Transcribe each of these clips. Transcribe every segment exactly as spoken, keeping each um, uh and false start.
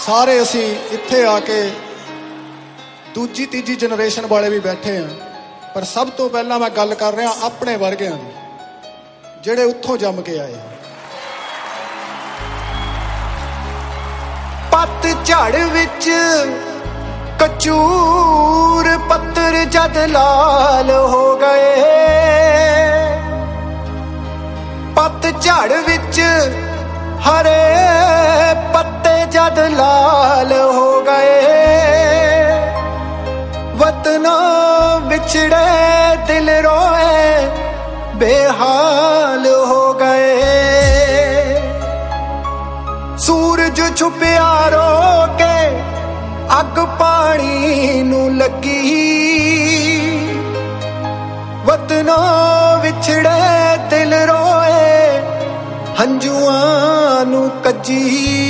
ਸਾਰੇ ਅਸੀਂ ਇੱਥੇ ਆ ਕੇ ਦੂਜੀ ਤੀਜੀ ਜਨਰੇਸ਼ਨ ਵਾਲੇ ਵੀ ਬੈਠੇ ਆ, ਪਰ ਸਭ ਤੋਂ ਪਹਿਲਾਂ ਮੈਂ ਗੱਲ ਕਰ ਰਿਹਾ ਆਪਣੇ ਵਰਗਿਆਂ ਦੀ, ਜਿਹੜੇ ਉੱਥੋਂ ਜੰਮ ਕੇ ਆਏ। ਪੱਤ ਝੜ ਵਿੱਚ ਕਚੂਰ ਪੱਤਰ ਜਦ ਲਾਲ ਹੋ ਗਏ, ਪੱਤ ਝੜ ਵਿੱਚ ਹਰੇ ਪੱਤੇ ਜਦ ਲਾਲ ਹੋ ਗਏ, ਵਤਨੋਂ ਵਿਛੜੇ ਦਿਲ ਰੋਏ ਬੇਹਾਲ ਹੋ ਗਏ। ਸੂਰਜ ਛੁਪਿਆ ਰੋ ਕੇ ਅੱਗ ਪਾਣੀ ਨੂੰ ਲੱਗੀ, ਵਤਨੋਂ ਵਿਛੜੇ ਦਿਲ ਰੋਏ ਹੰਝੂਆਂ ਨੂੰ ਕੱਜੀ।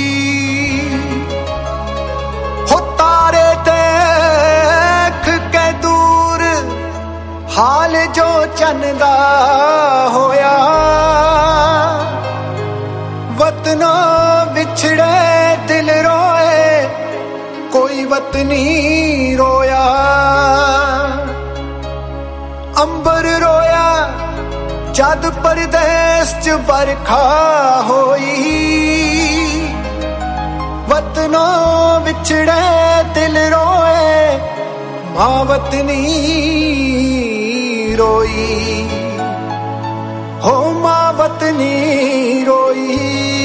ਹੋ ਤਾਰੇ ਦੇਖ ਕੇ ਦੂਰ ਹਾਲ ਜੋ ਚੰਨ ਦਾ ਹੋਇਆ, ਵਤਨੋਂ ਵਿਛੜੇ ਦਿਲ ਰੋਏ ਕੋਈ ਵਤਨੀ ਰੋਇਆ। ਅੰਬਰ ਰੋਇਆ ਜਦ ਪਰਦੇਸ ਚ ਬਰਖਾ ਹੋਈ, ਵਤਨੋਂ ਵਿਛੜੇ ਦਿਲ ਰੋਏ ਮਾਂ ਵਤਨੀ ਰੋਈ, ਹੋ ਮਾਂ ਵਤਨੀ ਰੋਈ।